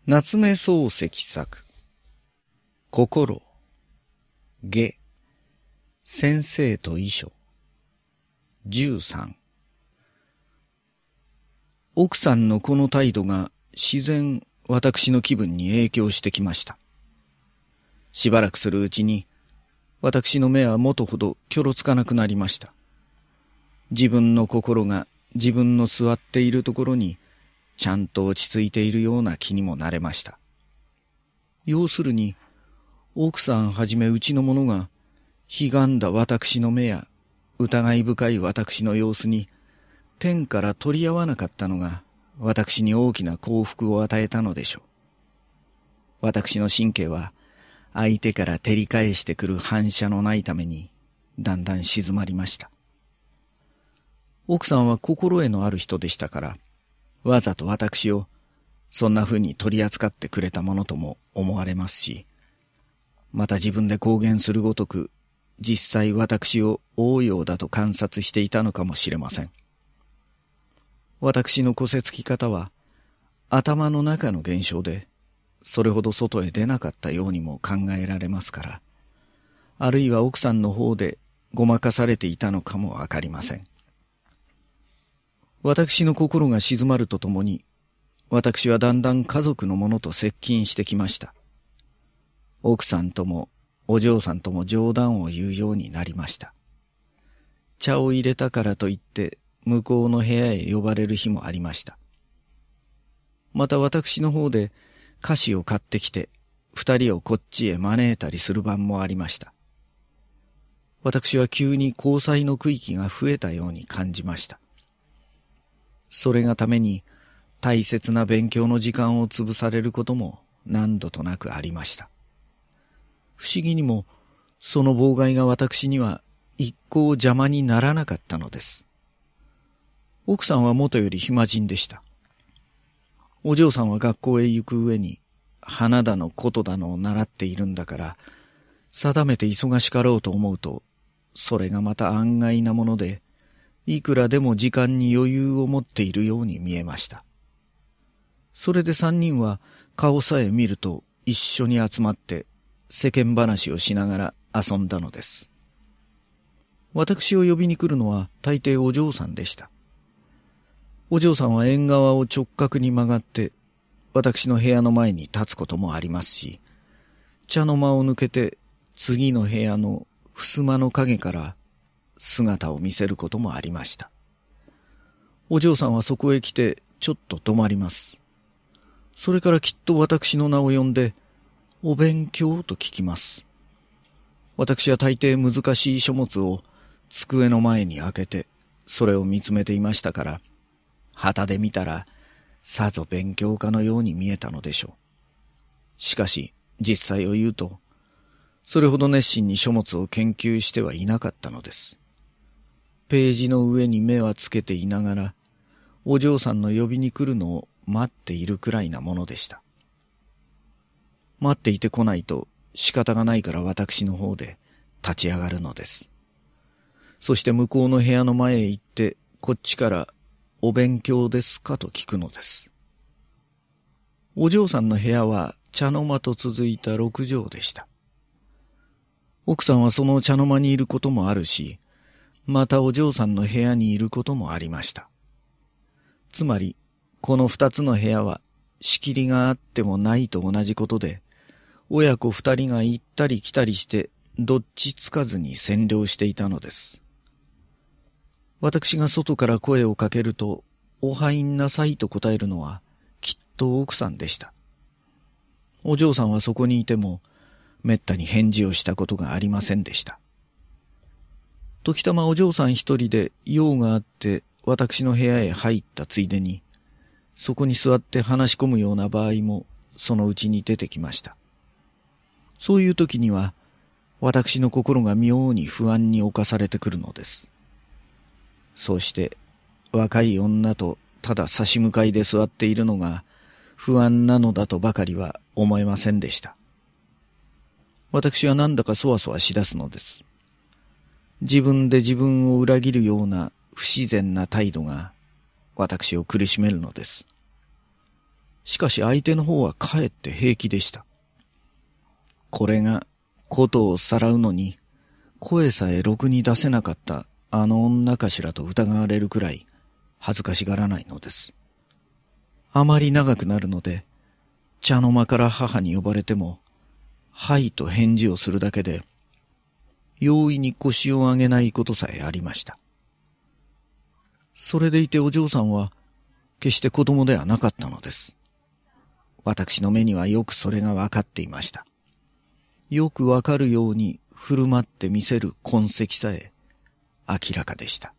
夏目漱石作心下先生と遺書13。奥さんのこの態度が自然私の気分に影響してきました。しばらくするうちに私の目は元ほどきょろつかなくなりました。自分の心が自分の座っているところにちゃんと落ち着いているような気にもなれました。要するに奥さんはじめうちの者がひがんだ私の目や疑い深い私の様子に天から取り合わなかったのが私に大きな幸福を与えたのでしょう。私の神経は相手から照り返してくる反射のないためにだんだん静まりました。奥さんは心得のある人でしたからわざと私をそんなふうに取り扱ってくれたものとも思われますし、また自分で公言するごとく実際私を応用だと観察していたのかもしれません。私のこせつき方は頭の中の現象でそれほど外へ出なかったようにも考えられますから、あるいは奥さんの方でごまかされていたのかもわかりません。私の心が静まるとともに、私はだんだん家族の者と接近してきました。奥さんともお嬢さんとも冗談を言うようになりました。茶を入れたからといって向こうの部屋へ呼ばれる日もありました。また私の方で菓子を買ってきて二人をこっちへ招いたりする晩もありました。私は急に交際の区域が増えたように感じました。それがために大切な勉強の時間を潰されることも何度となくありました。不思議にもその妨害が私には一向邪魔にならなかったのです。奥さんはもとより暇人でした。お嬢さんは学校へ行く上に花だの琴だのを習っているんだから定めて忙しかろうと思うとそれがまた案外なものでいくらでも時間に余裕を持っているように見えました。それで三人は顔さえ見ると一緒に集まって世間話をしながら遊んだのです。私を呼びに来るのは大抵お嬢さんでした。お嬢さんは縁側を直角に曲がって私の部屋の前に立つこともありますし、茶の間を抜けて次の部屋の襖の陰から姿を見せることもありました。お嬢さんはそこへ来てちょっと止まります。それからきっと私の名を呼んでお勉強と聞きます。私は大抵難しい書物を机の前に開けてそれを見つめていましたから旗で見たらさぞ勉強家のように見えたのでしょう。しかし実際を言うとそれほど熱心に書物を研究してはいなかったのです。ページの上に目はつけていながらお嬢さんの呼びに来るのを待っているくらいなものでした。待っていて来ないと仕方がないから私の方で立ち上がるのです。そして向こうの部屋の前へ行ってこっちからお勉強ですかと聞くのです。お嬢さんの部屋は茶の間と続いた六畳でした。奥さんはその茶の間にいることもあるし、またお嬢さんの部屋にいることもありました。つまりこの二つの部屋は仕切りがあってもないと同じことで、親子二人が行ったり来たりしてどっちつかずに占領していたのです。私が外から声をかけるとお入んなさいと答えるのはきっと奥さんでした。お嬢さんはそこにいてもめったに返事をしたことがありませんでした。時たまお嬢さん一人で用があって私の部屋へ入ったついでにそこに座って話し込むような場合もそのうちに出てきました。そういう時には私の心が妙に不安に侵されてくるのです。そうして若い女とただ差し向かいで座っているのが不安なのだとばかりは思えませんでした。私はなんだかそわそわしだすのです。自分で自分を裏切るような不自然な態度が私を苦しめるのです。 しかし相手の方はかえって平気でした。これがことをさらうのに声さえろくに出せなかったあの女かしらと疑われるくらい恥ずかしがらないのです。あまり長くなるので、茶の間から母に呼ばれても、はいと返事をするだけで、容易に腰を上げないことさえありました。それでいてお嬢さんは、決して子供ではなかったのです。私の目にはよくそれがわかっていました。よくわかるように振る舞ってみせる痕跡さえ明らかでした。